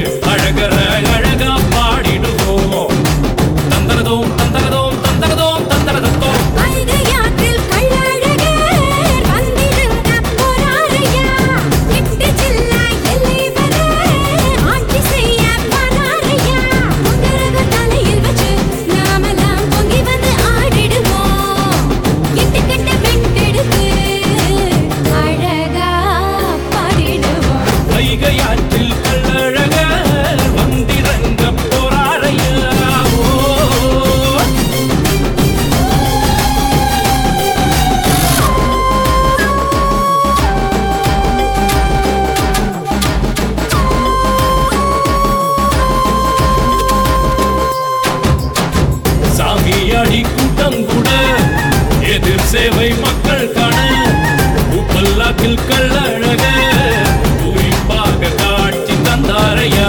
அழகர அழகா பாடிடுவோம். தந்தரதோம் தந்தரதோம் தந்தரதோம் தந்தரதத்தோம். வைகையாற்றில் கள்ளழகர் வந்திருந்த போராரையா. எட்டு ஜில்லா எல்லை வரை ஆட்சி செய்ய வராரையா. முன்னரக தலையில் வச்சு நாமெல்லாம் பொங்கி வந்து ஆடிடுவோம். எட்டு கட்ட வெட்டெடுத்து அழகா பாடிடுவோம். வைகையாற்றில் கள்ளழகர் வந்திறங்க போறாரையா. சாமியாடி கூட்டம் கூட எதிர் சேவை மக்கள் காண உப்பல்லாக்கில் கள்ளழக குறிப்பாக காட்சி தந்தாரையா.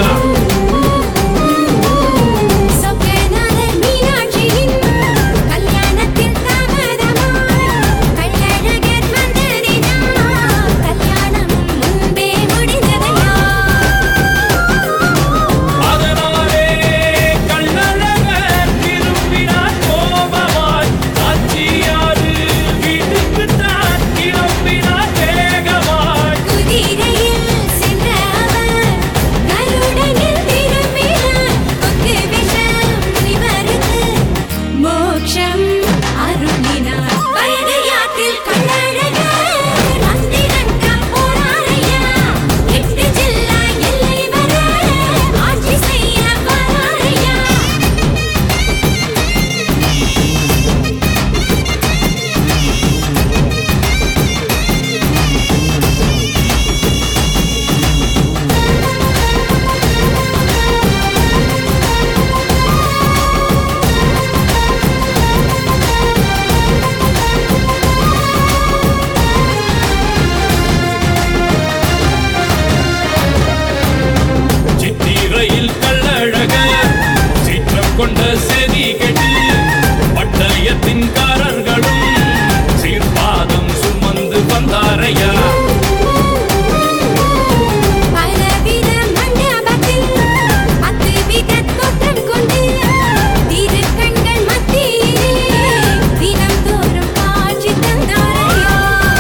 சொக்கநாதர் மீனாட்சியின் கல்யாணத்தில் தாமதமாய் கள்ளழகர் வந்ததினால் கல்யாணம் முன்பே முடிந்ததையா. அதனாலே கள்ளழகர் திரும்பினார் கோபமாய். சாட்சியாறு வீட்டுக்கு தான் கிளம்பினார் வேகமாய். குதிரையில் சென்ற அவர் கருடனில் திரும்பினார். கொக்கு விஷம் முனிவருக்கு மோட்சம் அருளினார். வைகையாற்றில் கள்ளழகர் வந்திறங்க போறாரையா. எட்டு ஜில்லா எல்லை வரை ஆட்சி செய்ய வராரையா. சித்திரையில் கள்ளழகர் சீற்றம் கொண்ட செய்தி கேட்டு பட்டயத்தின்காரர்களும் சீர்பாதம் சுமந்து வந்தாரையா. பலவித மண்டபத்தில் 10 வித தோற்றம் கொண்டு திருக்கண்கள் மத்தியிலே தினம்தோறும் காட்சி தந்தாரையா.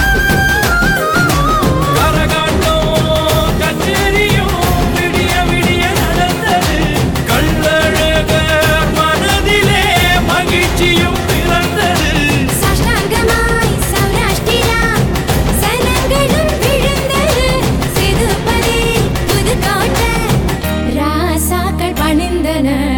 கரகாட்டம் கச்சேரியும் விடிய விடிய நடந்தது. கள்ளழகர் மனதிலே மகிழ்ச்சியும் பிறந்தது. சாஷ்டாங்கமாய் சௌராஷ்டிரா சனங்களும் விழுந்தது. சிறுபதி புதுக்கோட்டை ராசாக்கள் பணிந்தனர்.